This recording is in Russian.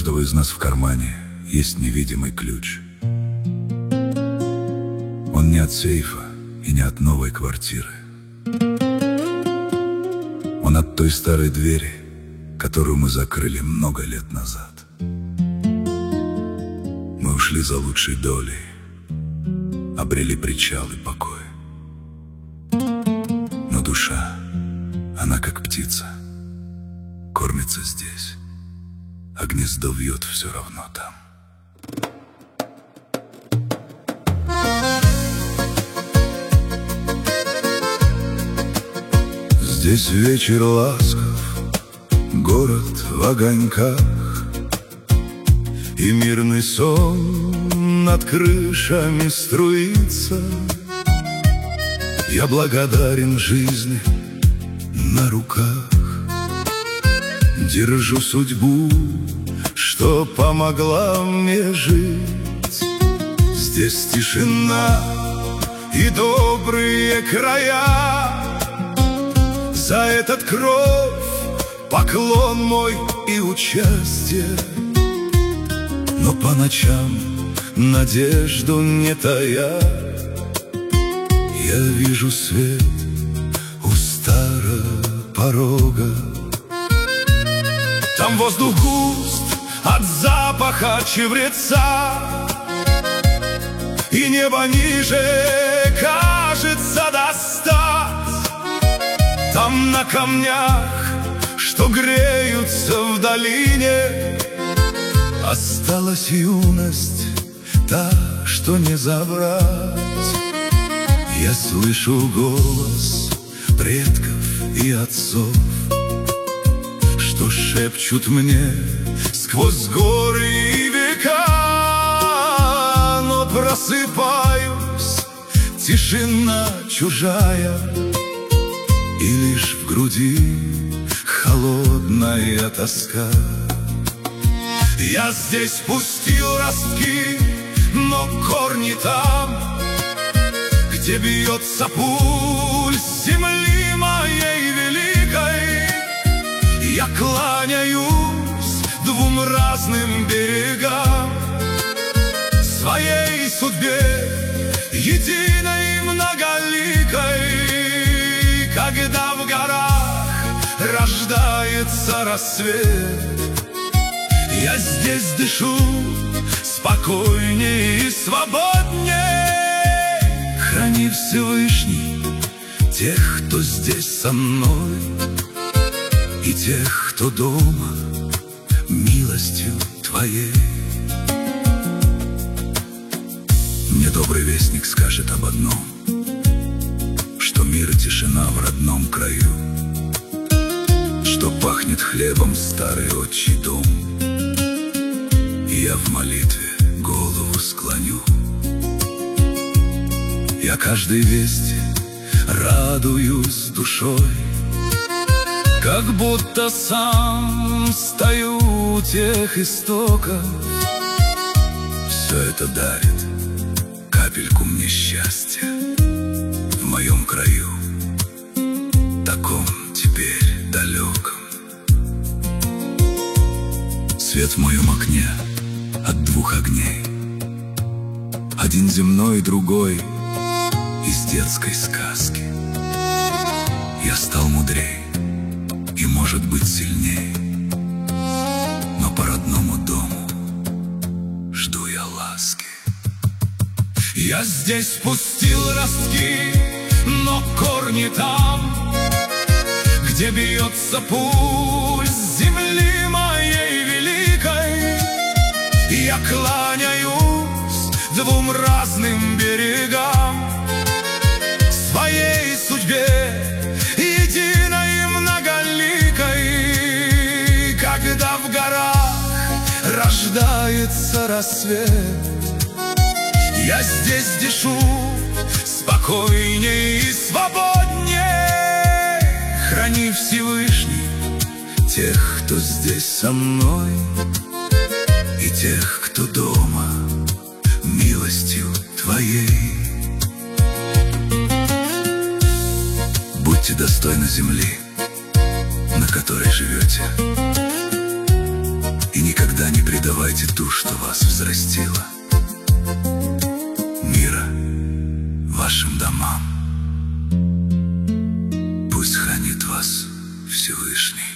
каждого из нас в кармане есть невидимый ключ. Он не от сейфа и не от новой квартиры. Он от той старой двери, которую мы закрыли много лет назад. Мы ушли за лучшей долей, обрели причал и покой. Но душа, она как птица, кормится здесь, а гнездо вьет все равно там. Здесь вечер ласков, город в огоньках, и мирный сон над крышами струится. Я благодарен жизни на руках, держу судьбу, что помогла мне жить. Здесь тишина и добрые края. За этот кровь поклон мой и участие. Но по ночам надежду не тая, я вижу свет у старого порога. Там воздух густ от запаха чебреца, и небо ниже кажется достать. Там на камнях, что греются в долине, осталась юность, та, что не забрать. Я слышу голос предков и отцов, что шепчут мне сквозь горы и века. Но просыпаюсь, тишина чужая, и лишь в груди холодная тоска. Я здесь пустил ростки, но корни там, где бьется пульс земли моей великой. Я кланяюсь двум разным берегам, своей судьбе, единой и многоликой. Когда в горах рождается рассвет, я здесь дышу спокойнее и свободнее. Храни Всевышний тех, кто здесь со мной, и тех, кто дома, милостью Твоей. Мне добрый вестник скажет об одном, что мир и тишина в родном краю, что пахнет хлебом старый отчий дом. И я в молитве голову склоню. Я каждой вести радуюсь душой, как будто сам стою у тех истоков. Все это дарит капельку мне счастья в моем краю, таком теперь далеком. Свет в моем окне от двух огней, один земной, другой из детской сказки. Я стал мудрей и, может быть, сильней, но по родному дому жду я ласки. Я здесь пустил ростки, но корни там, где бьется пульс земли моей великой. Я кланяюсь двум разным берегам, своей судьбе, единой и многоликой. Когда в горах рождается рассвет, я здесь дышу спокойней и свободней. Храни Всевышний тех, кто здесь со мной, и тех, кто дома, милостью Твоей. Будьте достойны земли, на которой живете. И никогда не предавайте ту, что вас взрастила. Мира вашим домам. Пусть хранит вас Всевышний.